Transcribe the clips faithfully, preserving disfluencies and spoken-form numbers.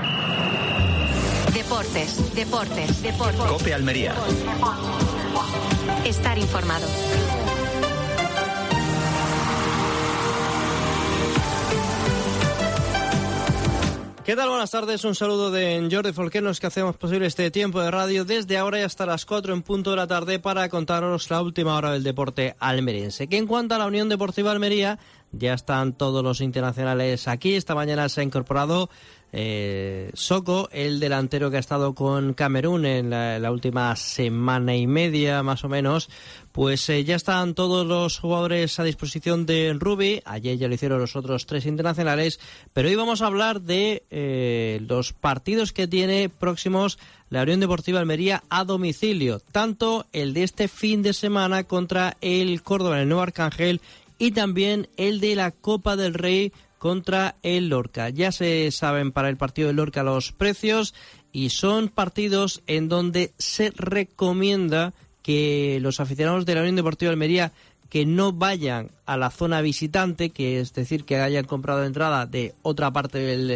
Deportes, deportes, deportes. COPE Almería. Estar informado. ¿Qué tal? Buenas tardes, un saludo de Jordi Folquenos, que hacemos posible este tiempo de radio desde ahora y hasta las cuatro en punto de la tarde para contaros la última hora del deporte almeriense. Que en cuanto a la Unión Deportiva Almería, ya están todos los internacionales aquí. Esta mañana se ha incorporado eh, Soko, el delantero que ha estado con Camerún en la, la última semana y media más o menos. Pues eh, ya están todos los jugadores a disposición de Rubí. Ayer ya lo hicieron los otros tres internacionales, pero hoy vamos a hablar de eh, los partidos que tiene próximos la Unión Deportiva Almería a domicilio, tanto el de este fin de semana contra el Córdoba en el Nuevo Arcángel y también el de la Copa del Rey contra el Lorca. Ya se saben para el partido del Lorca los precios y son partidos en donde se recomienda que los aficionados de la Unión Deportiva Almería que no vayan a la zona visitante, que es decir, que hayan comprado entrada de otra parte del,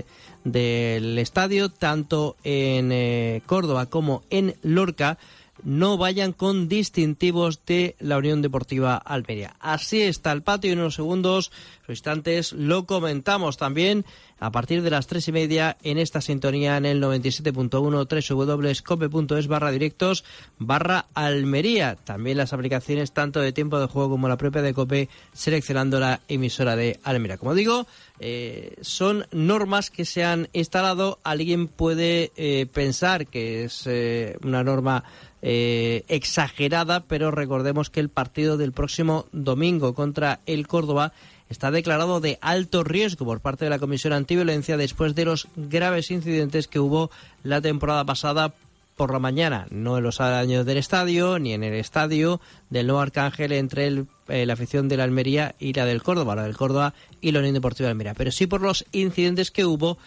del estadio, tanto en eh, Córdoba como en Lorca, no vayan con distintivos de la Unión Deportiva Almería. Así está el patio y en unos segundos, los instantes, lo comentamos también a partir de las tres y media en esta sintonía en el noventa y siete punto uno, www.cope.es barra directos barra Almería. También las aplicaciones tanto de tiempo de juego como la propia de Cope, seleccionando la emisora de Almería. Como digo, eh, son normas que se han instalado. Alguien puede eh, pensar que es eh, una norma Eh, exagerada, pero recordemos que el partido del próximo domingo contra el Córdoba está declarado de alto riesgo por parte de la Comisión Antiviolencia después de los graves incidentes que hubo la temporada pasada por la mañana, no en los años del estadio ni en el estadio del Nuevo Arcángel entre el, eh, la afición de la Almería y la del Córdoba, la del Córdoba y la Unión Deportiva de Almería, pero sí por los incidentes que hubo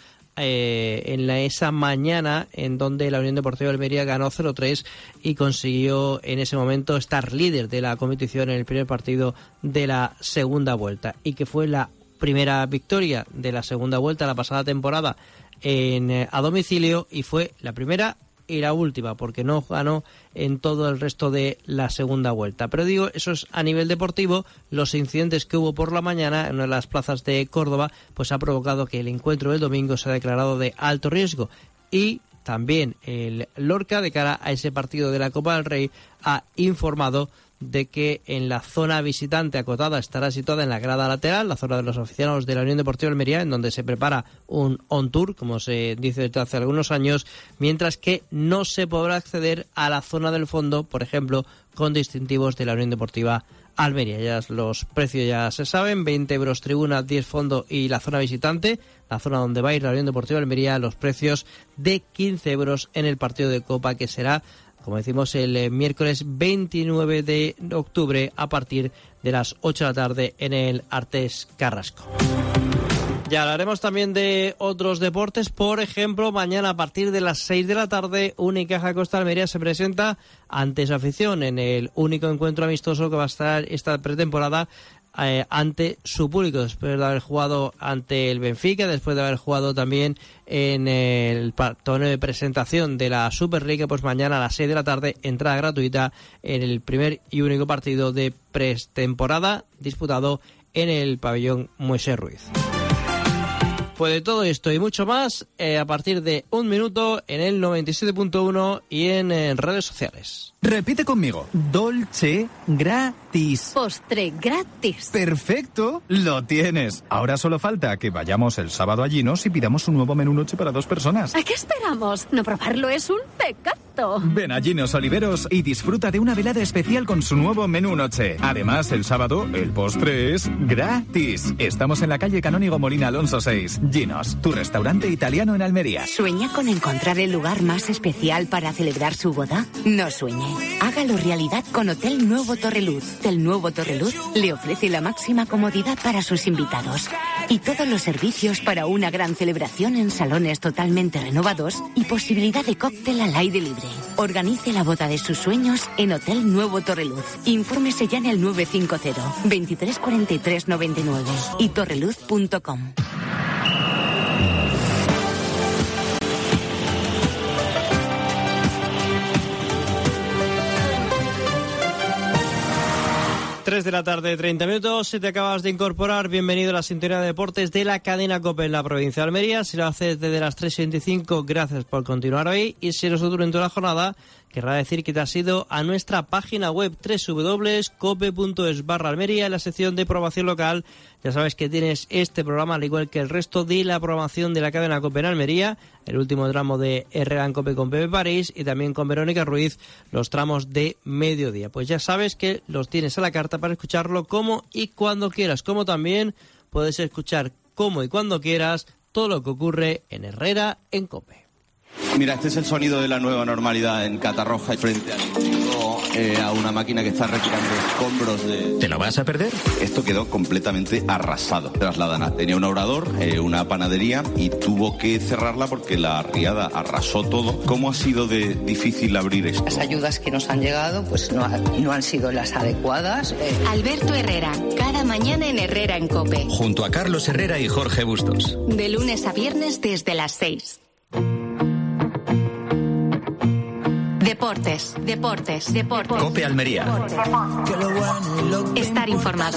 Eh, en la, esa mañana en donde la Unión Deportiva de Almería ganó cero tres y consiguió en ese momento estar líder de la competición en el primer partido de la segunda vuelta, y que fue la primera victoria de la segunda vuelta la pasada temporada en, eh, a domicilio, y fue la primera y la última, porque no ganó en todo el resto de la segunda vuelta. Pero digo, eso es a nivel deportivo. Los incidentes que hubo por la mañana en una de las plazas de Córdoba, pues ha provocado que el encuentro del domingo se ha declarado de alto riesgo. Y también el Lorca, de cara a ese partido de la Copa del Rey, ha informado de que en la zona visitante acotada estará situada en la grada lateral, la zona de los aficionados de la Unión Deportiva Almería, en donde se prepara un on-tour, como se dice desde hace algunos años, mientras que no se podrá acceder a la zona del fondo, por ejemplo, con distintivos de la Unión Deportiva Almería. Ya los precios ya se saben: veinte euros tribuna, diez fondo y la zona visitante, la zona donde va a ir la Unión Deportiva Almería, los precios de quince euros en el partido de Copa, que será, como decimos, el eh, miércoles veintinueve de octubre a partir de las ocho de la tarde en el Artés Carrasco. Ya hablaremos también de otros deportes. Por ejemplo, mañana a partir de las seis de la tarde, Unicaja Costa Almería se presenta ante su afición en el único encuentro amistoso que va a estar esta pretemporada eh, ante su público, después de haber jugado ante el Benfica, después de haber jugado también en el torneo de presentación de la Superliga. Pues mañana a las seis de la tarde, entrada gratuita en el primer y único partido de pretemporada disputado en el pabellón Moisés Ruiz. Pues de todo esto y mucho más eh, a partir de un minuto en el noventa y siete punto uno y en, en redes sociales. Repite conmigo. Dolce gratis. Postre gratis. Perfecto, lo tienes. Ahora solo falta que vayamos el sábado a Ginos y pidamos un nuevo menú noche para dos personas. ¿A qué esperamos? No probarlo es un pecado. Ven a Ginos Oliveros y disfruta de una velada especial con su nuevo menú noche. Además, el sábado el postre es gratis. Estamos en la calle Canónigo Molina Alonso seis. Ginos, tu restaurante italiano en Almería. ¿Sueña con encontrar el lugar más especial para celebrar su boda? No sueñe. Hágalo realidad con Hotel Nuevo Torreluz. El Nuevo Torreluz le ofrece la máxima comodidad para sus invitados y todos los servicios para una gran celebración en salones totalmente renovados y posibilidad de cóctel al aire libre. Organice la boda de sus sueños en Hotel Nuevo Torreluz. Infórmese ya en el nueve cinco cero, veintitrés cuarenta y tres noventa y nueve y torreluz punto com. tres de la tarde, treinta minutos. Si te acabas de incorporar, bienvenido a la sintonía de deportes de la cadena COPE en la provincia de Almería. Si lo haces desde las tres y veinticinco, gracias por continuar hoy. Y si eres otro durante la jornada, querrá decir que te has ido a nuestra página web doble u doble u doble u punto cope punto es barra Almería, en la sección de programación local. Ya sabes que tienes este programa, al igual que el resto de la programación de la cadena COPE en Almería, el último tramo de Herrera en COPE con Pepe París y también con Verónica Ruiz, los tramos de mediodía. Pues ya sabes que los tienes a la carta para escucharlo como y cuando quieras, como también puedes escuchar como y cuando quieras todo lo que ocurre en Herrera en COPE. Mira, este es el sonido de la nueva normalidad en Catarroja, frente al público, eh, a una máquina que está retirando escombros de... ¿Te lo vas a perder? Esto quedó completamente arrasado. Trasladan, tenía un obrador, eh, una panadería y tuvo que cerrarla porque la riada arrasó todo. ¿Cómo ha sido de difícil abrir esto? Las ayudas que nos han llegado pues no, no han sido las adecuadas. Eh. Alberto Herrera, cada mañana en Herrera en COPE. Junto a Carlos Herrera y Jorge Bustos. De lunes a viernes desde las seis. Deportes, deportes, deportes. COPE Almería. Estar informado.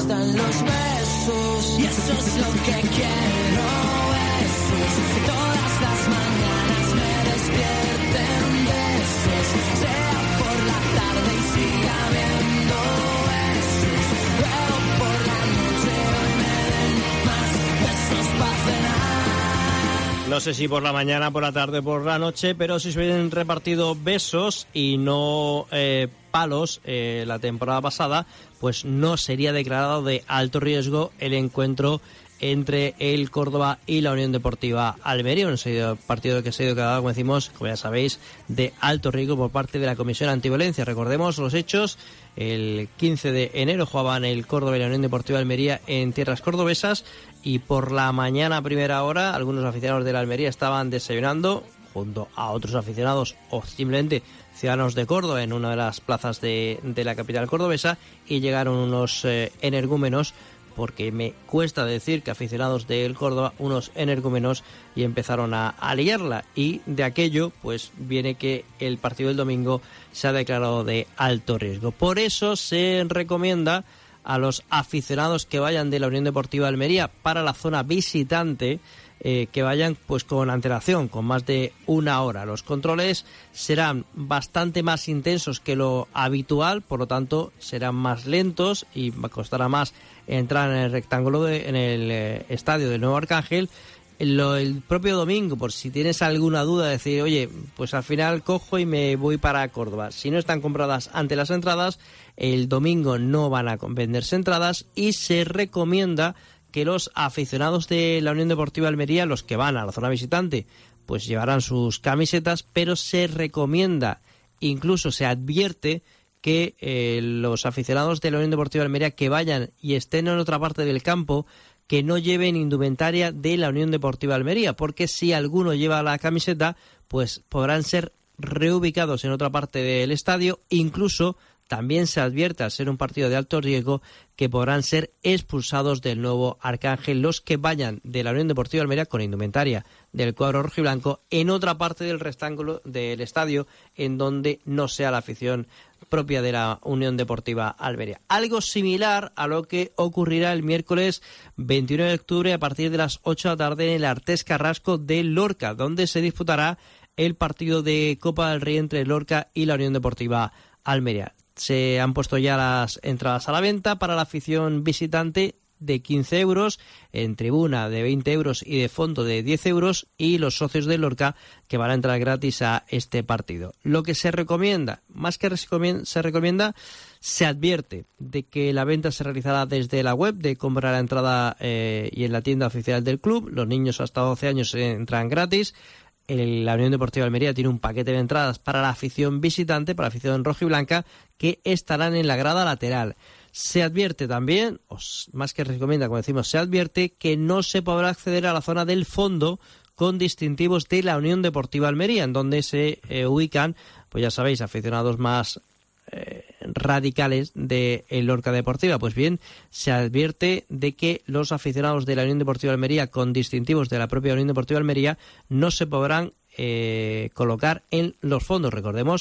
No sé si por la mañana, por la tarde, por la noche, pero si se hubieran repartido besos y no eh, palos eh, la temporada pasada, pues no sería declarado de alto riesgo el encuentro entre el Córdoba y la Unión Deportiva Almería, un partido que se ha ido declarado, como decimos, como ya sabéis, de alto riesgo por parte de la Comisión Antiviolencia. Recordemos los hechos: el quince de enero jugaban el Córdoba y la Unión Deportiva Almería en tierras cordobesas y por la mañana a primera hora algunos aficionados de la Almería estaban desayunando junto a otros aficionados o simplemente ciudadanos de Córdoba en una de las plazas de, de la capital cordobesa y llegaron unos eh, energúmenos, porque me cuesta decir que aficionados del Córdoba, unos energúmenos, y empezaron a, a liarla, y de aquello pues viene que el partido del domingo se ha declarado de alto riesgo. Por eso se recomienda a los aficionados que vayan de la Unión Deportiva Almería para la zona visitante eh, que vayan pues con antelación, con más de una hora. Los controles serán bastante más intensos que lo habitual, por lo tanto serán más lentos y costará más entrar en el rectángulo de, en el eh, estadio del Nuevo Arcángel. Lo, el propio domingo, por si tienes alguna duda, decir, oye, pues al final cojo y me voy para Córdoba. Si no están compradas ante las entradas, el domingo no van a venderse entradas y se recomienda que los aficionados de la Unión Deportiva Almería, los que van a la zona visitante, pues llevarán sus camisetas, pero se recomienda, incluso se advierte, que eh, los aficionados de la Unión Deportiva Almería que vayan y estén en otra parte del campo, que no lleven indumentaria de la Unión Deportiva Almería, porque si alguno lleva la camiseta, pues podrán ser reubicados en otra parte del estadio. Incluso también se advierte, al ser un partido de alto riesgo, que podrán ser expulsados del Nuevo Arcángel los que vayan de la Unión Deportiva Almería con indumentaria del cuadro rojiblanco en otra parte del rectángulo del estadio en donde no sea la afición propia de la Unión Deportiva Almería. Algo similar a lo que ocurrirá el miércoles veintiuno de octubre a partir de las ocho de la tarde en el Artés Carrasco de Lorca, donde se disputará el partido de Copa del Rey entre Lorca y la Unión Deportiva Almería. Se han puesto ya las entradas a la venta para la afición visitante de quince euros, en tribuna de veinte euros y de fondo de diez euros, y los socios de Lorca que van a entrar gratis a este partido. Lo que se recomienda, más que se recomienda, se advierte de que la venta se realizará desde la web de compra la entrada eh, y en la tienda oficial del club. Los niños hasta doce años entran gratis. El, la Unión Deportiva Almería tiene un paquete de entradas para la afición visitante, para la afición rojiblanca, que estarán en la grada lateral. Se advierte también, o más que recomienda, como decimos, se advierte que no se podrá acceder a la zona del fondo con distintivos de la Unión Deportiva Almería, en donde se eh, ubican, pues ya sabéis, aficionados más eh, radicales de el Lorca Deportiva. Pues bien, se advierte de que los aficionados de la Unión Deportiva Almería con distintivos de la propia Unión Deportiva Almería no se podrán eh, colocar en los fondos. Recordemos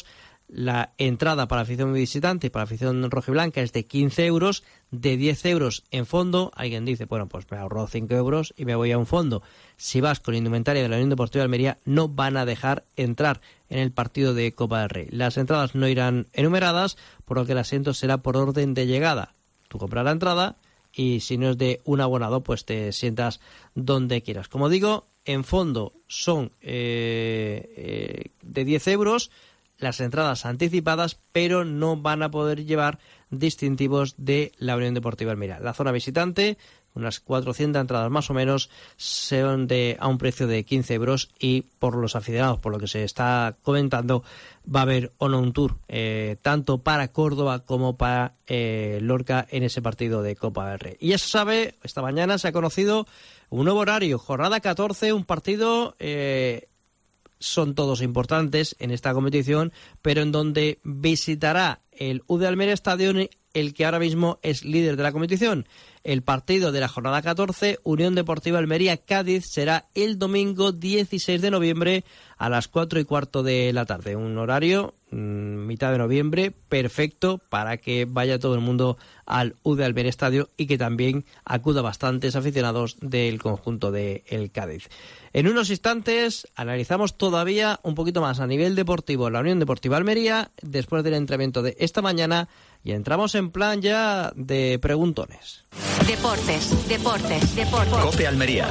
La entrada para afición visitante y para afición rojiblanca es de quince euros, de diez euros en fondo. Alguien dice, bueno, pues me ahorro cinco euros y me voy a un fondo. Si vas con indumentaria de la Unión Deportiva de Almería, no van a dejar entrar en el partido de Copa del Rey. Las entradas no irán enumeradas, por lo que el asiento será por orden de llegada. Tú compras la entrada y si no es de un abonado, pues te sientas donde quieras. Como digo, en fondo son eh, eh, de diez euros las entradas anticipadas, pero no van a poder llevar distintivos de la Unión Deportiva Almería. La zona visitante, unas cuatrocientas entradas más o menos, son de a un precio de quince euros y por los aficionados, por lo que se está comentando, va a haber o no un tour, eh, tanto para Córdoba como para eh, Lorca en ese partido de Copa del Rey. Y ya se sabe, esta mañana se ha conocido un nuevo horario, jornada catorce, un partido... Eh, son todos importantes en esta competición, pero en donde visitará el U D Almería Stadium, el que ahora mismo es líder de la competición. El partido de la jornada catorce, Unión Deportiva Almería-Cádiz, será el domingo dieciséis de noviembre a las cuatro y cuarto de la tarde. Un horario, mmm, mitad de noviembre, perfecto para que vaya todo el mundo al U D Almería Estadio y que también acuda bastantes aficionados del conjunto del Cádiz. En unos instantes analizamos todavía un poquito más a nivel deportivo la Unión Deportiva Almería después del entrenamiento de esta mañana y entramos en plan ya de preguntones. Deportes, deportes, deportes. COPE Almería.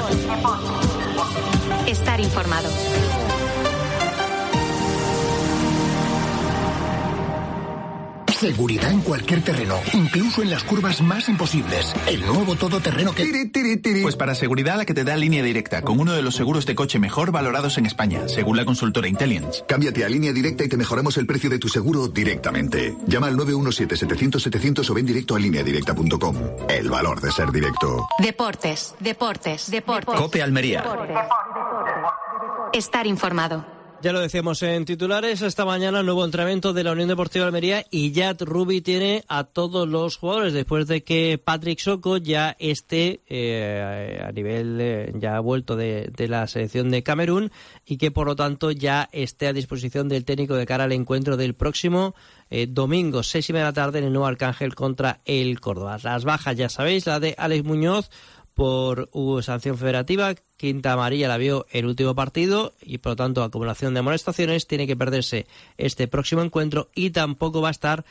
Estar informado. Seguridad en cualquier terreno, incluso en las curvas más imposibles. El nuevo todoterreno que... Tiri, tiri, tiri. Pues para seguridad la que te da Línea Directa, con uno de los seguros de coche mejor valorados en España, según la consultora Intelligence. Cámbiate a Línea Directa y te mejoramos el precio de tu seguro directamente. Llama al nueve uno siete, setecientos, setecientos o ven directo a línea directa punto com. El valor de ser directo. Deportes, deportes, deportes. COPE Almería. Estar informado. Ya lo decíamos en titulares, esta mañana nuevo entrenamiento de la Unión Deportiva Almería y ya Rubi tiene a todos los jugadores después de que Patrick Soko ya esté eh, a nivel, eh, ya ha vuelto de, de la selección de Camerún y que por lo tanto ya esté a disposición del técnico de cara al encuentro del próximo eh, domingo, seis y media de la tarde en el Nuevo Arcángel contra el Córdoba. Las bajas ya sabéis, la de Alex Muñoz por uh, sanción federativa, quinta amarilla la vio el último partido y por lo tanto acumulación de amonestaciones, tiene que perderse este próximo encuentro y tampoco va a estar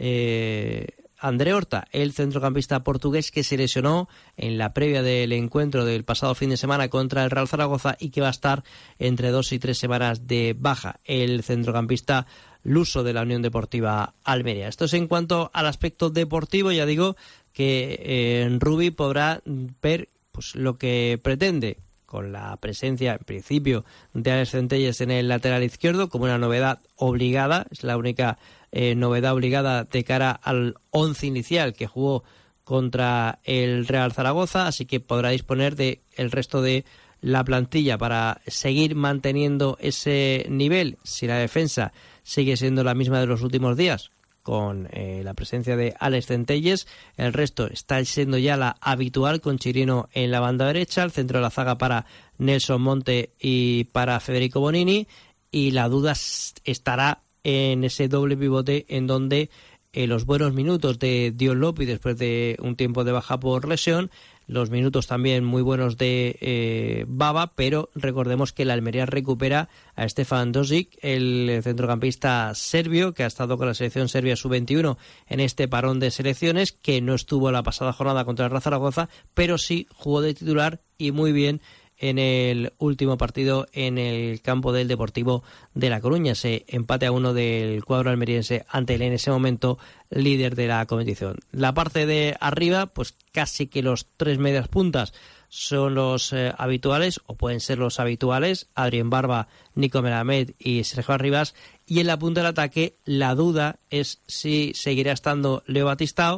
eh, André Horta, el centrocampista portugués que se lesionó en la previa del encuentro del pasado fin de semana contra el Real Zaragoza y que va a estar entre dos y tres semanas de baja, el centrocampista luso de la Unión Deportiva Almería. Esto es en cuanto al aspecto deportivo, ya digo que eh, Rubi podrá ver pues lo que pretende con la presencia, en principio, de Alex Centelles en el lateral izquierdo, como una novedad obligada, es la única eh, novedad obligada de cara al once inicial que jugó contra el Real Zaragoza, así que podrá disponer de el resto de la plantilla para seguir manteniendo ese nivel, si la defensa sigue siendo la misma de los últimos días, con eh, la presencia de Alex Centelles. El resto está siendo ya la habitual, con Chirino en la banda derecha, el centro de la zaga para Nelson Monte y para Federico Bonini, y la duda estará en ese doble pivote en donde eh, los buenos minutos de Dion López después de un tiempo de baja por lesión, los minutos también muy buenos de eh, Baba, pero recordemos que la Almería recupera a Stefan Dosic, el centrocampista serbio, que ha estado con la selección serbia sub veintiuno en este parón de selecciones, que no estuvo la pasada jornada contra el Real Zaragoza, pero sí jugó de titular y muy bien en el último partido en el campo del Deportivo de La Coruña. Ese empate a uno del cuadro almeriense ante el en ese momento líder de la competición. La parte de arriba, pues casi que los tres medias puntas son los eh, habituales, o pueden ser los habituales, Adrien Barba, Nico Melamed y Sergio Arribas, y en la punta del ataque la duda es si seguirá estando Leo Batistao,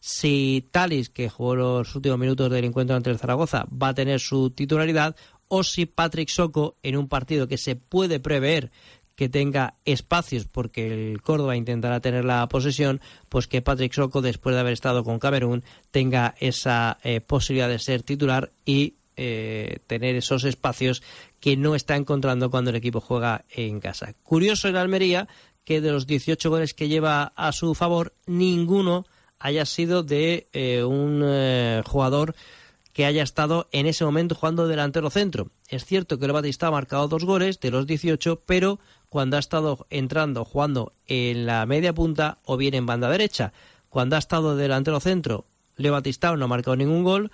si Talis, que jugó los últimos minutos del encuentro ante el Zaragoza, va a tener su titularidad, o si Patrick Soko, en un partido que se puede prever que tenga espacios porque el Córdoba intentará tener la posesión, pues que Patrick Soko, después de haber estado con Camerún, tenga esa eh, posibilidad de ser titular y eh, tener esos espacios que no está encontrando cuando el equipo juega en casa. Curioso en Almería que de los dieciocho goles que lleva a su favor, ninguno haya sido de eh, un eh, jugador que haya estado en ese momento jugando delantero centro. Es cierto que el Batista ha marcado dos goles de los dieciocho, pero cuando ha estado entrando, jugando en la media punta o bien en banda derecha. Cuando ha estado delantero centro, Leo Batistao no ha marcado ningún gol.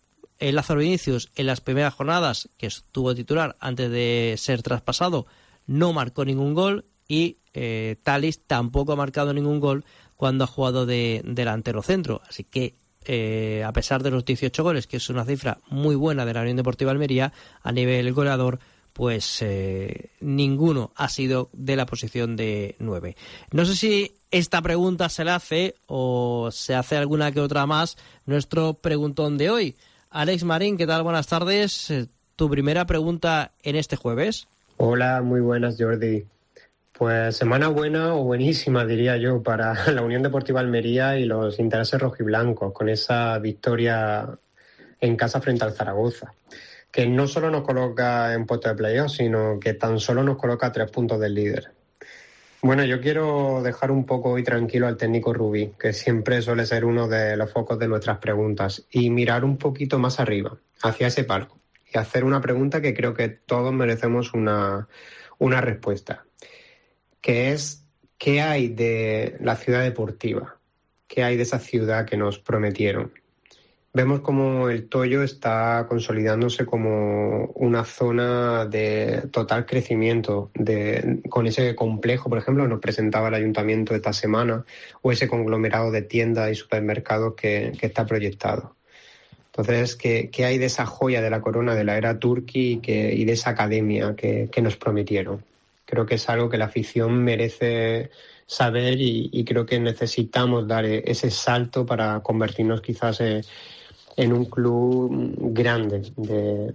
El Lázaro Vinicius, en las primeras jornadas, que estuvo titular antes de ser traspasado, no marcó ningún gol. Y eh, Thalys tampoco ha marcado ningún gol cuando ha jugado de delantero centro. Así que, eh, a pesar de los dieciocho goles, que es una cifra muy buena de la Unión Deportiva Almería, a nivel goleador, pues eh, ninguno ha sido de la posición de nueve. No sé si esta pregunta se la hace o se hace alguna que otra más nuestro preguntón de hoy. Alex Marín, ¿qué tal? Buenas tardes. Tu primera pregunta en este jueves. Hola, muy buenas, Jordi. Pues semana buena o buenísima, diría yo, para la Unión Deportiva Almería y los intereses rojiblancos, con esa victoria en casa frente al Zaragoza, que no solo nos coloca en puesto de playoff, sino que tan solo nos coloca a tres puntos del líder. Bueno, yo quiero dejar un poco hoy tranquilo al técnico Rubí, que siempre suele ser uno de los focos de nuestras preguntas, y mirar un poquito más arriba, hacia ese palco, y hacer una pregunta que creo que todos merecemos una, una respuesta, que es: ¿qué hay de la ciudad deportiva? ¿Qué hay de esa ciudad que nos prometieron? Vemos como el Toyo está consolidándose como una zona de total crecimiento, de, con ese complejo, por ejemplo, nos presentaba el ayuntamiento esta semana, o ese conglomerado de tiendas y supermercados que, que está proyectado. Entonces, ¿qué, ¿qué hay de esa joya de la corona de la era Turki y, que, y de esa academia que, que nos prometieron? Creo que es algo que la afición merece saber y, y creo que necesitamos dar ese salto para convertirnos quizás en, en un club grande de,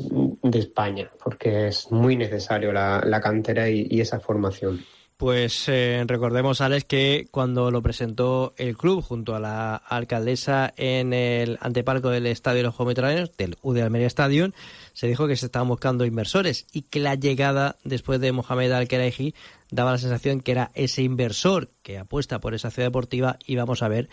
de España, porque es muy necesario la, la cantera y, y esa formación. Pues eh, recordemos, Alex, que cuando lo presentó el club junto a la alcaldesa en el antepalco del Estadio de los Juegos Mediterráneos, del U D Almería Stadium, se dijo que se estaban buscando inversores y que la llegada después de Mohamed Al-Khelaifi daba la sensación que era ese inversor que apuesta por esa ciudad deportiva, y vamos a ver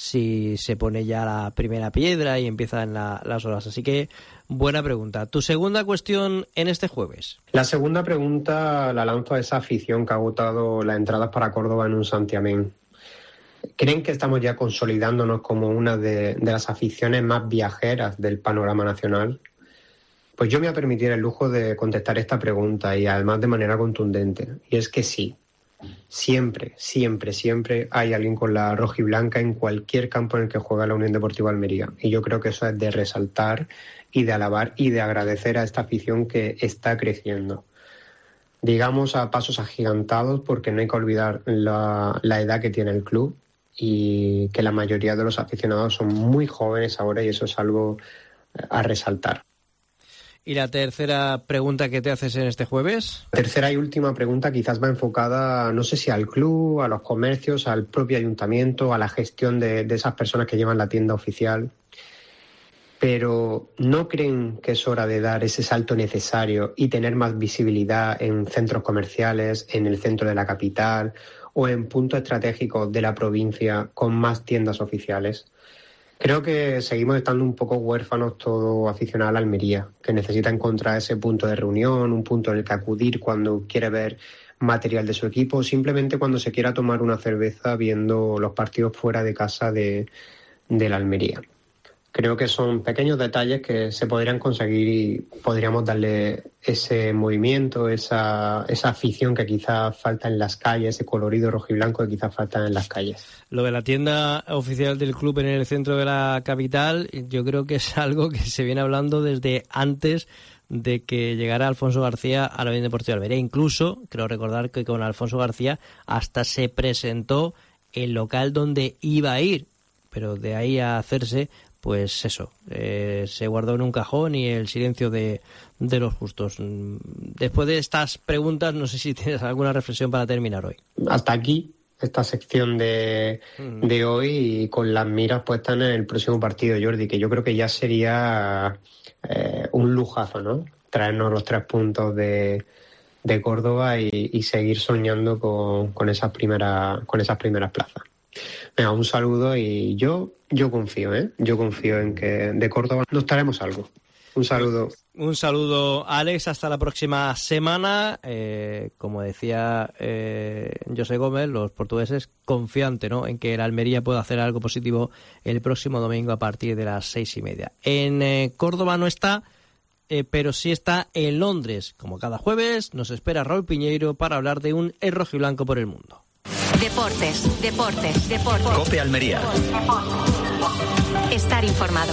si se pone ya la primera piedra y empiezan la, las horas. Así que buena pregunta. ¿Tu segunda cuestión en este jueves? La segunda pregunta la lanzo a esa afición que ha agotado las entradas para Córdoba en un santiamén. ¿Creen que estamos ya consolidándonos como una de, de las aficiones más viajeras del panorama nacional? Pues yo me voy a permitir el lujo de contestar esta pregunta, y además de manera contundente. Y es que sí, siempre, siempre, siempre hay alguien con la rojiblanca en cualquier campo en el que juega la Unión Deportiva Almería. Y yo creo que eso es de resaltar y de alabar y de agradecer a esta afición que está creciendo. Digamos a pasos agigantados, porque no hay que olvidar la, la edad que tiene el club y que la mayoría de los aficionados son muy jóvenes ahora, y eso es algo a resaltar. ¿Y la tercera pregunta que te haces en este jueves? La tercera y última pregunta quizás va enfocada, no sé si al club, a los comercios, al propio ayuntamiento, a la gestión de, de esas personas que llevan la tienda oficial. Pero ¿no creen que es hora de dar ese salto necesario y tener más visibilidad en centros comerciales, en el centro de la capital o en puntos estratégicos de la provincia con más tiendas oficiales? Creo que seguimos estando un poco huérfanos todo aficionado a la Almería, que necesita encontrar ese punto de reunión, un punto en el que acudir cuando quiere ver material de su equipo, simplemente cuando se quiera tomar una cerveza viendo los partidos fuera de casa de, de la Almería. Creo que son pequeños detalles que se podrían conseguir y podríamos darle ese movimiento, esa, esa afición que quizás falta en las calles, ese colorido rojiblanco que quizás falta en las calles. Lo de la tienda oficial del club en el centro de la capital, yo creo que es algo que se viene hablando desde antes de que llegara Alfonso García a la Unión Deportiva Almería. Incluso, creo recordar que con Alfonso García hasta se presentó el local donde iba a ir, pero de ahí a hacerse, pues eso, eh, se guardó en un cajón y el silencio de, de los justos. Después de estas preguntas, no sé si tienes alguna reflexión para terminar hoy. Hasta aquí esta sección de, mm. de hoy, y con las miras puestas en el próximo partido, Jordi, que yo creo que ya sería eh, un lujazo, ¿no? Traernos los tres puntos de, de Córdoba y, y seguir soñando con, con esas primeras con esas primeras plazas. Venga, un saludo y yo yo confío, ¿eh? Yo confío en que de Córdoba nos traeremos algo. Un saludo. Un saludo, Alex. Hasta la próxima semana. Eh, como decía eh, José Gómez, los portugueses confiantes, ¿no?, en que el Almería pueda hacer algo positivo el próximo domingo a partir de las seis y media. En eh, Córdoba no está, eh, pero sí está en Londres. Como cada jueves, nos espera Raúl Piñeiro para hablar de un El rojiblanco por el mundo. Deportes, deportes, deportes. COPE Almería. Estar informado.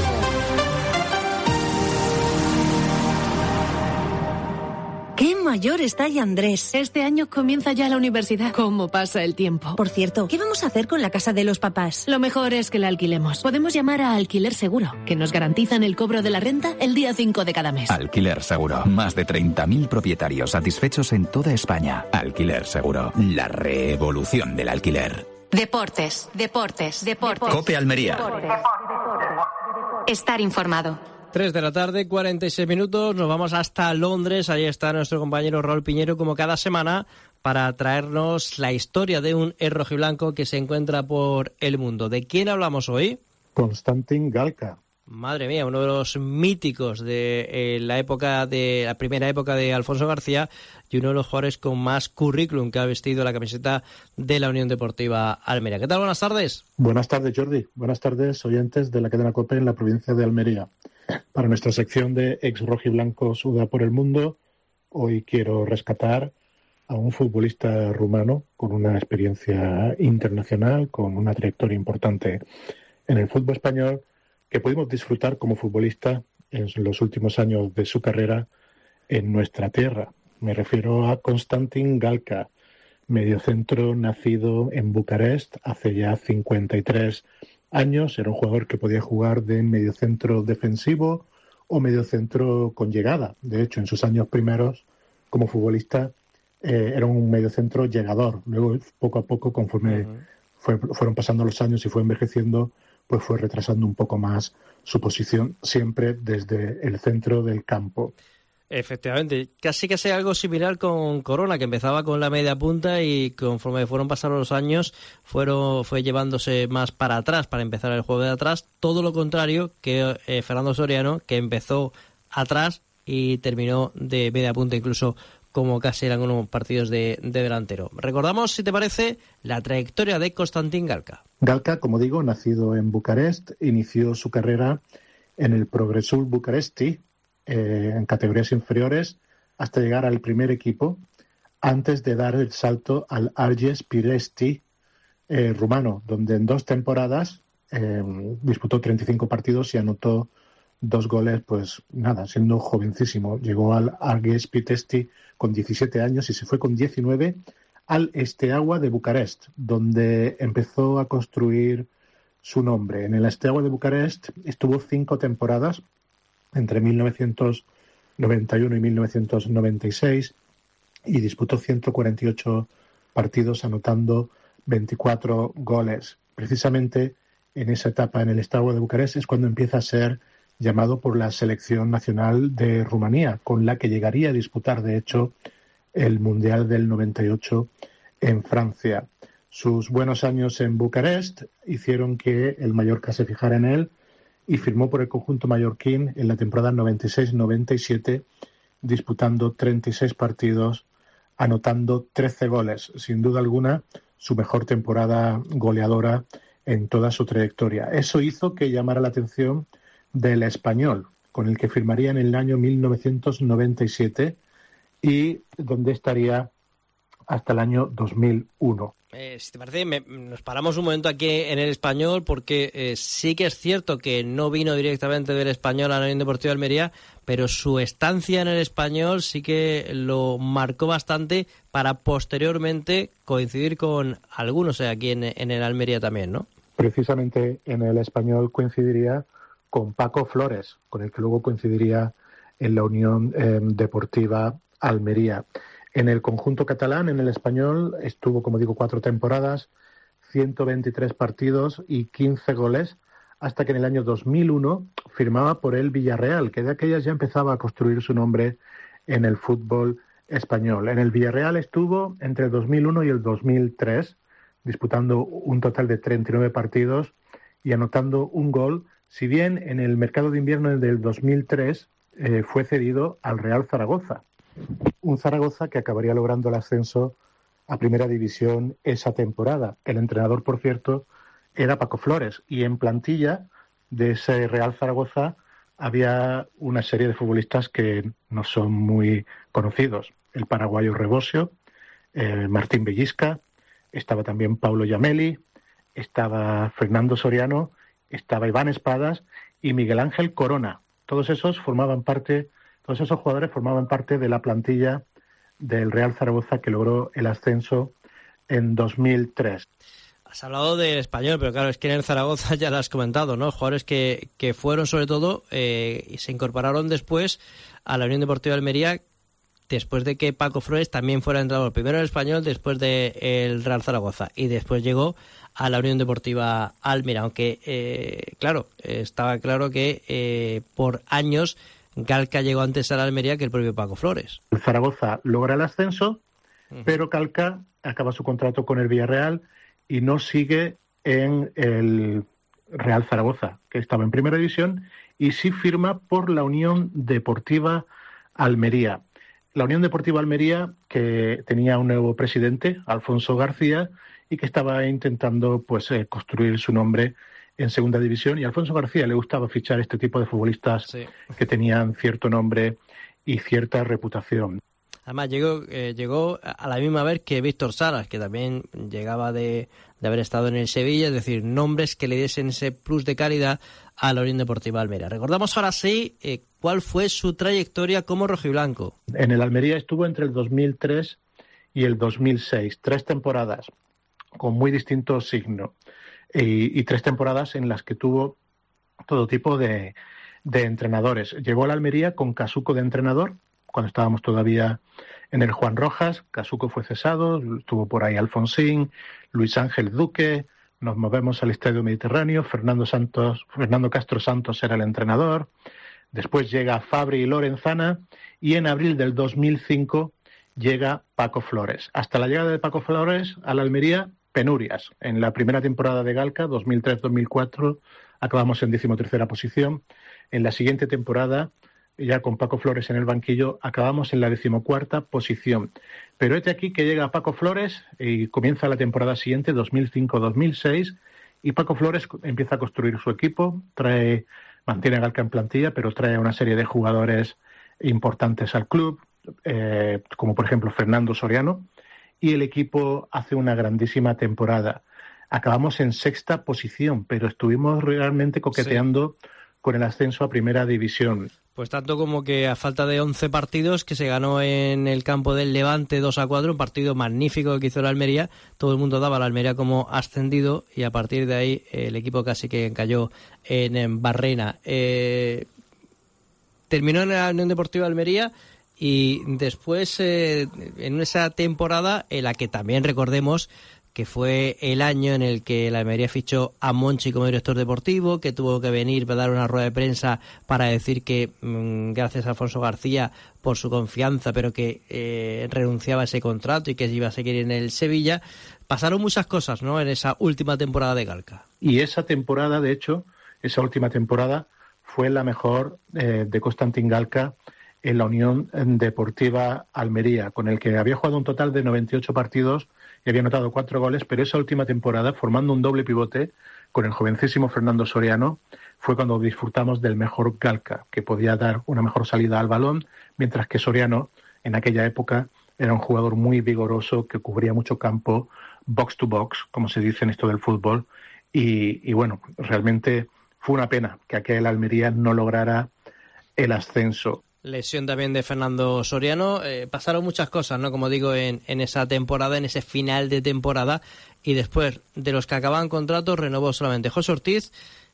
¡Qué mayor está ya Andrés! Este año comienza ya la universidad. ¿Cómo pasa el tiempo? Por cierto, ¿qué vamos a hacer con la casa de los papás? Lo mejor es que la alquilemos. Podemos llamar a Alquiler Seguro, que nos garantizan el cobro de la renta el día cinco de cada mes. Alquiler Seguro. Más de treinta mil propietarios satisfechos en toda España. Alquiler Seguro. La revolución del alquiler. Deportes, deportes, deportes. COPE Almería. Estar informado. tres de la tarde, cuarenta y seis minutos, nos vamos hasta Londres, ahí está nuestro compañero Raúl Piñeiro como cada semana para traernos la historia de un El rojiblanco que se encuentra por el mundo. ¿De quién hablamos hoy? Konstantin Galka. Madre mía, uno de los míticos de eh, la época de la primera época de Alfonso García y uno de los jugadores con más currículum que ha vestido la camiseta de la Unión Deportiva Almería. ¿Qué tal? Buenas tardes. Buenas tardes, Jordi. Buenas tardes, oyentes de la cadena COPE en la provincia de Almería. Para nuestra sección de ex rojiblancos U D A por el mundo, hoy quiero rescatar a un futbolista rumano con una experiencia internacional, con una trayectoria importante en el fútbol español, que pudimos disfrutar como futbolista en los últimos años de su carrera en nuestra tierra. Me refiero a Konstantin Galka, mediocentro nacido en Bucarest hace ya cincuenta y tres años. Era un jugador que podía jugar de mediocentro defensivo o mediocentro con llegada. De hecho, en sus años primeros como futbolista eh, era un mediocentro llegador. Luego, poco a poco, conforme uh-huh. fue, fueron pasando los años y fue envejeciendo, pues fue retrasando un poco más su posición, siempre desde el centro del campo. Efectivamente, casi que sea algo similar con Corona, que empezaba con la media punta y conforme fueron pasando los años fueron fue llevándose más para atrás para empezar el juego de atrás, todo lo contrario que eh, Fernando Soriano, que empezó atrás y terminó de media punta, incluso como casi eran unos partidos de, de delantero. Recordamos, si te parece, la trayectoria de Konstantin Galka. Galka, como digo, nacido en Bucarest, inició su carrera en el Progresul Bucaresti, Eh, en categorías inferiores, hasta llegar al primer equipo, antes de dar el salto al Arges Prilesti eh, rumano, donde en dos temporadas eh, disputó treinta y cinco partidos y anotó dos goles, pues nada, siendo jovencísimo. Llegó al Arges Prilesti con diecisiete años y se fue con diecinueve al Steaua de Bucarest, donde empezó a construir su nombre. En el Steaua de Bucarest estuvo cinco temporadas, entre mil novecientos noventa y uno y mil novecientos noventa y seis, y disputó ciento cuarenta y ocho partidos, anotando veinticuatro goles. Precisamente en esa etapa en el Steaua de Bucarest es cuando empieza a ser llamado por la selección nacional de Rumanía, con la que llegaría a disputar, de hecho, el Mundial del noventa y ocho en Francia. Sus buenos años en Bucarest hicieron que el Mallorca se fijara en él y firmó por el conjunto mallorquín en la temporada noventa y seis noventa y siete, disputando treinta y seis partidos, anotando trece goles. Sin duda alguna, su mejor temporada goleadora en toda su trayectoria. Eso hizo que llamara la atención del Español, con el que firmaría en el año mil novecientos noventa y siete y donde estaría hasta el año dos mil uno. Eh, si te parece, me, nos paramos un momento aquí en el Español, porque eh, sí que es cierto que no vino directamente del Español a la Unión Deportiva de Almería, pero su estancia en el Español sí que lo marcó bastante para posteriormente coincidir con algunos eh, aquí en, en el Almería también, ¿no? Precisamente en el Español coincidiría con Paco Flores, con el que luego coincidiría en la Unión eh, Deportiva Almería. En el conjunto catalán, en el Español, estuvo, como digo, cuatro temporadas, ciento veintitrés partidos y quince goles, hasta que en el año dos mil uno firmaba por el Villarreal, que de aquellas ya empezaba a construir su nombre en el fútbol español. En el Villarreal estuvo entre el dos mil uno y el dos mil tres, disputando un total de treinta y nueve partidos y anotando un gol, si bien en el mercado de invierno del dos mil tres eh, fue cedido al Real Zaragoza. Un Zaragoza que acabaría logrando el ascenso a Primera División esa temporada. El entrenador, por cierto, era Paco Flores, y en plantilla de ese Real Zaragoza había una serie de futbolistas que no son muy conocidos. El paraguayo Rebosio, eh, Martín Bellisca, estaba también Paulo Giamelli, estaba Fernando Soriano, estaba Iván Espadas y Miguel Ángel Corona. Todos esos formaban parte, todos esos jugadores formaban parte de la plantilla del Real Zaragoza que logró el ascenso en dos mil tres. Has hablado del Español, pero claro, es que en el Zaragoza ya lo has comentado, ¿no? Jugadores que, que fueron, sobre todo, eh, y se incorporaron después a la Unión Deportiva de Almería, después de que Paco Flores también fuera entrenador. Primero el Español, después del Real Zaragoza, y después llegó a la Unión Deportiva Almería, aunque, eh, claro, estaba claro que eh, por años Galca llegó antes a la Almería que el propio Paco Flores. El Zaragoza logra el ascenso, uh-huh. pero Galca acaba su contrato con el Villarreal y no sigue en el Real Zaragoza, que estaba en Primera División, y sí firma por la Unión Deportiva Almería. La Unión Deportiva Almería, que tenía un nuevo presidente, Alfonso García, y que estaba intentando pues eh, construir su nombre en Segunda División, y a Alfonso García le gustaba fichar este tipo de futbolistas sí. que tenían cierto nombre y cierta reputación. Además, llegó, eh, llegó a la misma vez que Víctor Salas, que también llegaba de, de haber estado en el Sevilla, es decir, nombres que le diesen ese plus de calidad a la Unión Deportiva Almería. Recordamos ahora sí eh, cuál fue su trayectoria como rojiblanco. En el Almería estuvo entre el dos mil tres y el dos mil seis, tres temporadas con muy distinto signo, y, y tres temporadas en las que tuvo todo tipo de, de entrenadores. Llegó a la Almería con Casuco de entrenador, cuando estábamos todavía en el Juan Rojas. Casuco fue cesado, estuvo por ahí Alfonsín, Luis Ángel Duque, nos movemos al Estadio Mediterráneo, Fernando Santos, Fernando Castro Santos era el entrenador, después llega Fabri y Lorenzana, y en abril del dos mil cinco llega Paco Flores. Hasta la llegada de Paco Flores a la Almería, penurias. En la primera temporada de Galca, dos mil tres dos mil cuatro, acabamos en decimotercera posición. En la siguiente temporada, ya con Paco Flores en el banquillo, acabamos en la decimocuarta posición. Pero este aquí que llega Paco Flores y comienza la temporada siguiente, dos mil cinco dos mil seis, y Paco Flores empieza a construir su equipo, trae, mantiene a Galca en plantilla, pero trae una serie de jugadores importantes al club, eh, como por ejemplo Fernando Soriano, y el equipo hace una grandísima temporada. Acabamos en sexta posición, pero estuvimos realmente coqueteando sí. con el ascenso a Primera División. Pues tanto como que a falta de once partidos que se ganó en el campo del Levante dos a cuatro, un partido magnífico que hizo la Almería, todo el mundo daba a la Almería como ascendido y a partir de ahí el equipo casi que cayó en, en Barrena. Eh, terminó en la Unión Deportiva Almería y después eh, en esa temporada en la que también recordemos que fue el año en el que la Almería fichó a Monchi como director deportivo, que tuvo que venir para dar una rueda de prensa para decir que mmm, gracias a Alfonso García por su confianza, pero que eh, renunciaba a ese contrato y que iba a seguir en el Sevilla. Pasaron muchas cosas, ¿no?, en esa última temporada de Galca. Y esa temporada, de hecho, esa última temporada fue la mejor eh, de Constantin Galca en la Unión Deportiva Almería, con el que había jugado un total de noventa y ocho partidos y había anotado cuatro goles, pero esa última temporada, formando un doble pivote con el jovencísimo Fernando Soriano, fue cuando disfrutamos del mejor Galca, que podía dar una mejor salida al balón, mientras que Soriano, en aquella época, era un jugador muy vigoroso, que cubría mucho campo, box to box, como se dice en esto del fútbol, y, y bueno, realmente fue una pena que aquel Almería no lograra el ascenso. Lesión también de Fernando Soriano. Eh, pasaron muchas cosas, ¿no? Como digo, en, en esa temporada, en ese final de temporada. Y después de los que acababan contratos, renovó solamente José Ortiz.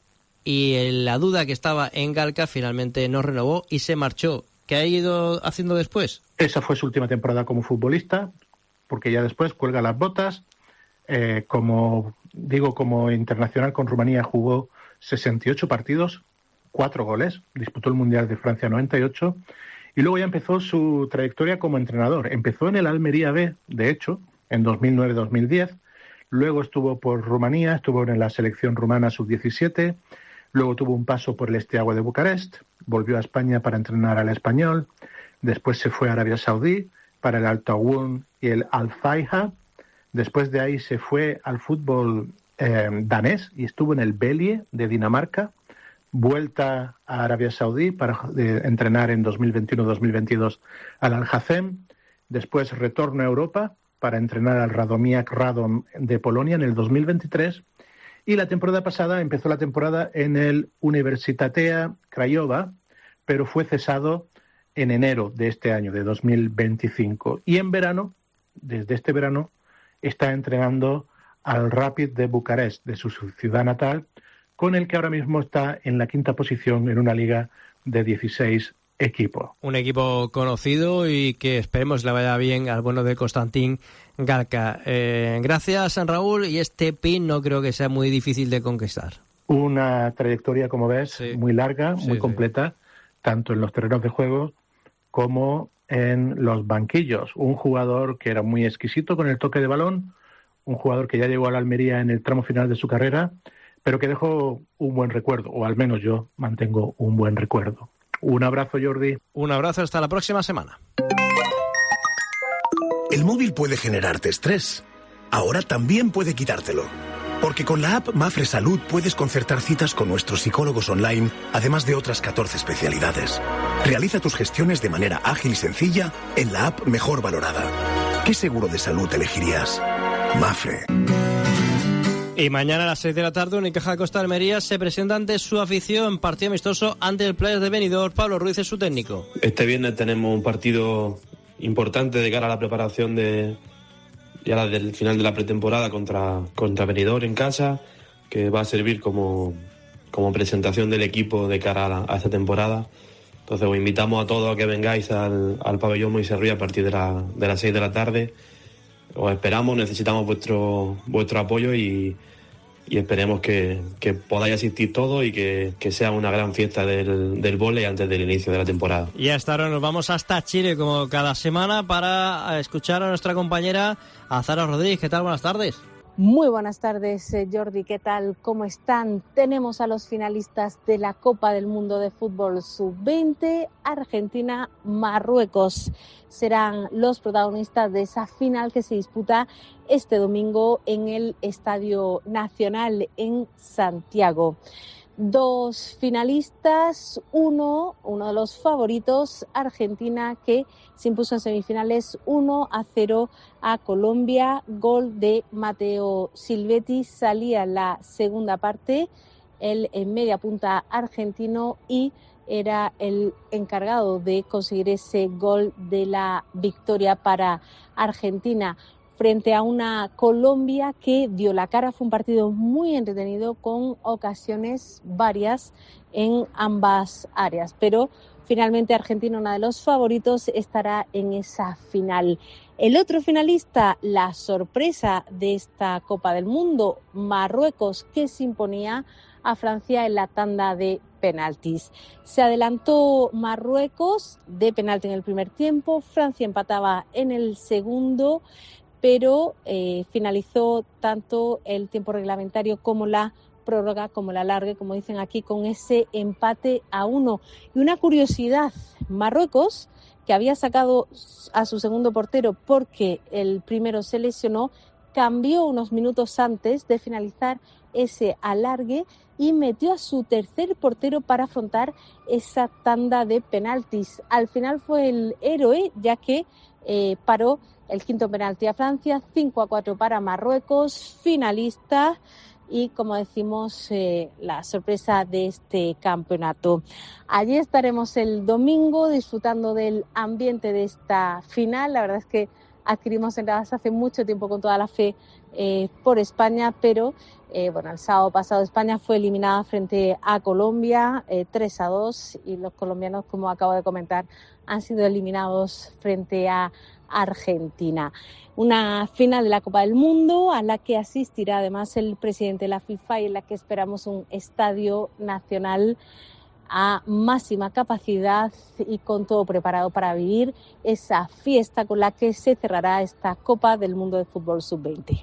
Y en la duda que estaba en Galca, finalmente no renovó y se marchó. ¿Qué ha ido haciendo después? Esa fue su última temporada como futbolista, porque ya después cuelga las botas. Eh, como digo, como internacional con Rumanía jugó sesenta y ocho partidos, cuatro goles, disputó el Mundial de Francia noventa y ocho Y luego ya empezó su trayectoria como entrenador. Empezó en el Almería B, de hecho, en dos mil nueve dos mil diez. Luego estuvo por Rumanía, estuvo en la selección rumana sub diecisiete. Luego tuvo un paso por el Steaua de Bucarest. Volvió a España para entrenar al Español. Después se fue a Arabia Saudí para el Al Tawun y el Al Faiha. Después de ahí se fue al fútbol eh, danés y estuvo en el Belie de Dinamarca. Vuelta a Arabia Saudí para eh, entrenar en dos mil veintiuno dos mil veintidós al Al-Hazem. Después retorno a Europa para entrenar al Radomiak Radom de Polonia en el dos mil veintitrés. Y la temporada pasada empezó la temporada en el Universitatea Craiova, pero fue cesado en enero de este año, de dos mil veinticinco. Y en verano, desde este verano, está entrenando al Rapid de Bucarest, de su ciudad natal, con el que ahora mismo está en la quinta posición en una liga de dieciséis equipos. Un equipo conocido y que esperemos le vaya bien al bueno de Konstantin Galka. Eh, gracias, Raúl, y este pin no creo que sea muy difícil de conquistar. Una trayectoria, como ves, sí. muy larga, sí, muy sí. completa, tanto en los terrenos de juego como en los banquillos. Un jugador que era muy exquisito con el toque de balón, un jugador que ya llegó a la Almería en el tramo final de su carrera, pero que dejó un buen recuerdo, o al menos yo mantengo un buen recuerdo. Un abrazo, Jordi. Un abrazo, hasta la próxima semana. El móvil puede generarte estrés. Ahora también puede quitártelo. Porque con la app Mafre Salud puedes concertar citas con nuestros psicólogos online, además de otras catorce especialidades. Realiza tus gestiones de manera ágil y sencilla en la app mejor valorada. ¿Qué seguro de salud elegirías? Mafre. Y mañana a las seis de la tarde, Unicaja Costa Almería se presenta ante su afición, partido amistoso ante el Players de Benidorm. Pablo Ruiz es su técnico. Este viernes tenemos un partido importante de cara a la preparación de ya del final de la pretemporada contra, contra Benidorm en casa, que va a servir como, como presentación del equipo de cara a, la, a esta temporada. Entonces os invitamos a todos a que vengáis al, al pabellón Moisés Ruiz a partir de, la, de las seis de la tarde. Os esperamos, necesitamos vuestro vuestro apoyo y, y esperemos que, que podáis asistir todos y que, que sea una gran fiesta del, del vóley antes del inicio de la temporada. Y hasta ahora nos vamos hasta Chile como cada semana para escuchar a nuestra compañera Azara Rodríguez. ¿Qué tal? Buenas tardes. Muy buenas tardes, Jordi. ¿Qué tal? ¿Cómo están? Tenemos a los finalistas de la Copa del Mundo de Fútbol sub veinte, Argentina, Marruecos. Serán los protagonistas de esa final que se disputa este domingo en el Estadio Nacional en Santiago. Dos finalistas, uno, uno de los favoritos, Argentina, que se impuso en semifinales uno a cero a Colombia, gol de Mateo Silvetti, salía la segunda parte, él en media punta argentino y era el encargado de conseguir ese gol de la victoria para Argentina frente a una Colombia que dio la cara. Fue un partido muy entretenido con ocasiones varias en ambas áreas, pero finalmente Argentina, uno de los favoritos, estará en esa final. El otro finalista, la sorpresa de esta Copa del Mundo, Marruecos, que se imponía a Francia en la tanda de penaltis. Se adelantó Marruecos de penalti en el primer tiempo, Francia empataba en el segundo, pero eh, finalizó tanto el tiempo reglamentario como la prórroga, como la alargue, como dicen aquí, con ese empate a uno. Y una curiosidad, Marruecos, que había sacado a su segundo portero porque el primero se lesionó, cambió unos minutos antes de finalizar ese alargue y metió a su tercer portero para afrontar esa tanda de penaltis. Al final fue el héroe, ya que eh, paró el quinto penalti a Francia, cinco a cuatro para Marruecos, finalista y, como decimos, eh, la sorpresa de este campeonato. Allí estaremos el domingo disfrutando del ambiente de esta final. La verdad es que adquirimos entradas hace mucho tiempo con toda la fe eh, por España, pero eh, bueno, el sábado pasado España fue eliminada frente a Colombia eh, tres a dos y los colombianos, como acabo de comentar, han sido eliminados frente a Argentina. Una final de la Copa del Mundo a la que asistirá además el presidente de la FIFA y en la que esperamos un estadio nacional a máxima capacidad y con todo preparado para vivir esa fiesta con la que se cerrará esta Copa del Mundo de Fútbol sub veinte.